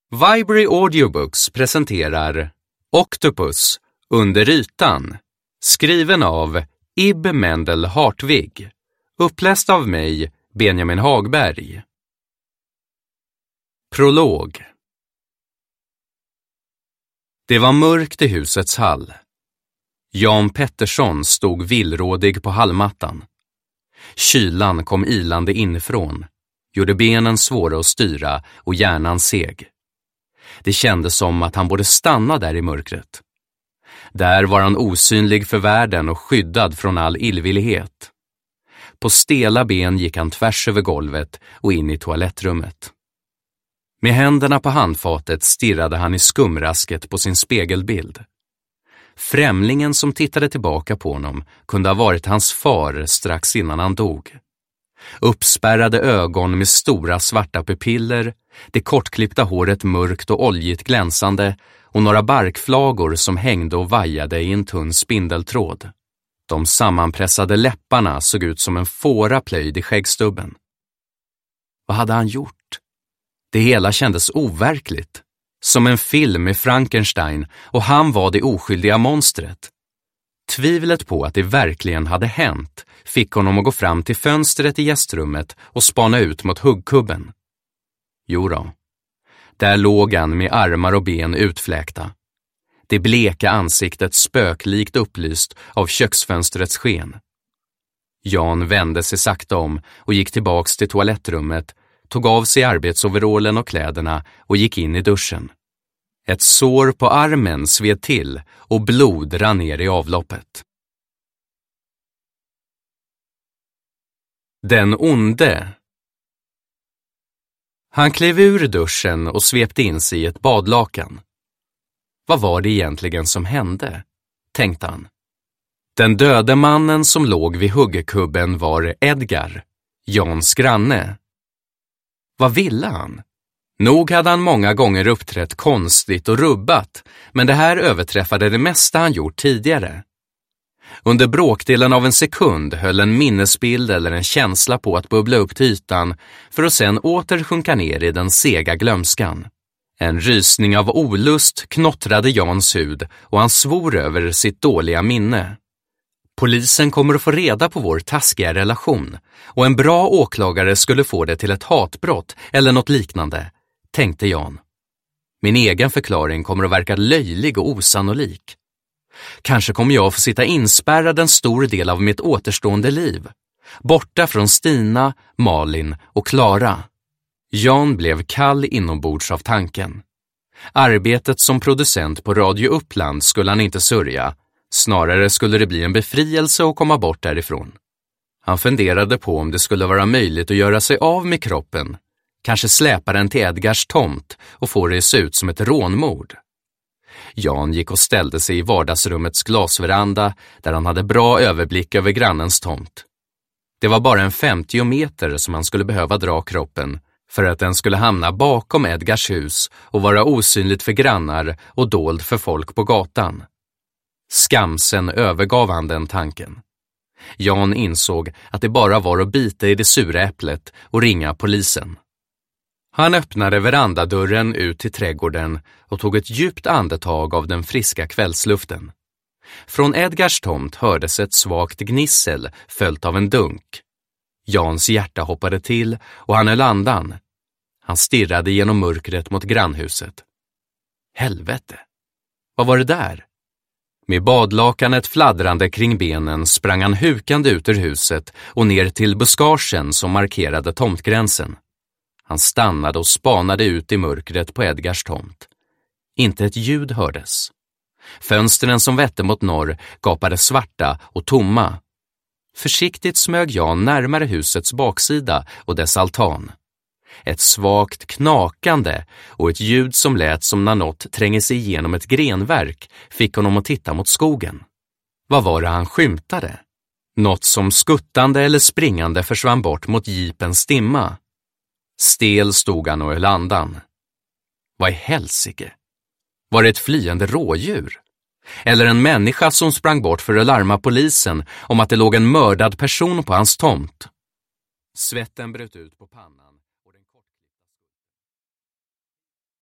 Vibrary Audiobooks presenterar Octopus under ytan, skriven av Ib Mendel Hartvig, uppläst av mig, Benjamin Hagberg. Prolog. Det var mörkt i husets hall. Jan Pettersson stod villrådig på hallmattan. Kylan kom ilande inifrån, gjorde benen svåra att styra och hjärnan seg. Det kändes som att han borde stanna där i mörkret. Där var han osynlig för världen och skyddad från all illvillighet. På stela ben gick han tvärs över golvet och in i toalettrummet. Med händerna på handfatet stirrade han i skumrasket på sin spegelbild. Främlingen som tittade tillbaka på honom kunde ha varit hans far strax innan han dog. Uppspärrade ögon med stora svarta pupiller, det kortklippta håret mörkt och oljigt glänsande och några barkflagor som hängde och vajade i en tunn spindeltråd. De sammanpressade läpparna såg ut som en fåra plöjd i skäggstubben. Vad hade han gjort? Det hela kändes overkligt, som en film med Frankenstein, och han var det oskyldiga monstret. Tvivlet på att det verkligen hade hänt fick honom att gå fram till fönstret i gästrummet och spana ut mot huggkubben. Jodå, där låg han med armar och ben utfläkta. Det bleka ansiktet spöklikt upplyst av köksfönstrets sken. Jan vände sig sakta om och gick tillbaks till toalettrummet, tog av sig arbetsoverallen och kläderna och gick in i duschen. Ett sår på armen sved till och blod rann ner i avloppet. Den onde. Han klev ur duschen och svepte in sig i ett badlakan. Vad var det egentligen som hände, tänkte han. Den döde mannen som låg vid huggkubben var Edgar, Jans granne. Vad ville han? Nog hade han många gånger uppträtt konstigt och rubbat, men det här överträffade det mesta han gjort tidigare. Under bråkdelen av en sekund höll en minnesbild eller en känsla på att bubbla upp till ytan för att sedan åter sjunka ner i den sega glömskan. En rysning av olust knottrade Jans hud och han svor över sitt dåliga minne. Polisen kommer att få reda på vår taskiga relation och en bra åklagare skulle få det till ett hatbrott eller något liknande, tänkte Jan. Min egen förklaring kommer att verka löjlig och osannolik. Kanske kommer jag att få sitta inspärrad en stor del av mitt återstående liv, borta från Stina, Malin och Klara. Jan blev kall inombords av tanken. Arbetet som producent på Radio Uppland skulle han inte sörja. Snarare skulle det bli en befrielse att komma bort därifrån. Han funderade på om det skulle vara möjligt att göra sig av med kroppen. Kanske släpa den till Edgars tomt och få det att se ut som ett rånmord. Jan gick och ställde sig i vardagsrummets glasveranda där han hade bra överblick över grannens tomt. Det var bara en 50 meter som han skulle behöva dra kroppen för att den skulle hamna bakom Edgars hus och vara osynligt för grannar och dold för folk på gatan. Skamsen övergav han den tanken. Jan insåg att det bara var att bita i det sura äpplet och ringa polisen. Han öppnade verandadörren ut till trädgården och tog ett djupt andetag av den friska kvällsluften. Från Edgars tomt hördes ett svagt gnissel följt av en dunk. Jans hjärta hoppade till och han höll andan. Han stirrade genom mörkret mot grannhuset. Helvete! Vad var det där? Med badlakanet fladdrande kring benen sprang han hukande ut ur huset och ner till buskagen som markerade tomtgränsen. Han stannade och spanade ut i mörkret på Edgars tomt. Inte ett ljud hördes. Fönstren som vette mot norr gapade svarta och tomma. Försiktigt smög Jan närmare husets baksida och dess altan. Ett svagt knakande och ett ljud som lät som när något tränger sig igenom ett grenverk fick honom att titta mot skogen. Vad var det han skymtade? Något som skuttande eller springande försvann bort mot jeepens stimma. Stel stod han och höll andan. Vad i helsike? Var det ett flyende rådjur? Eller en människa som sprang bort för att larma polisen om att det låg en mördad person på hans tomt? Svetten bröt ut på pannan.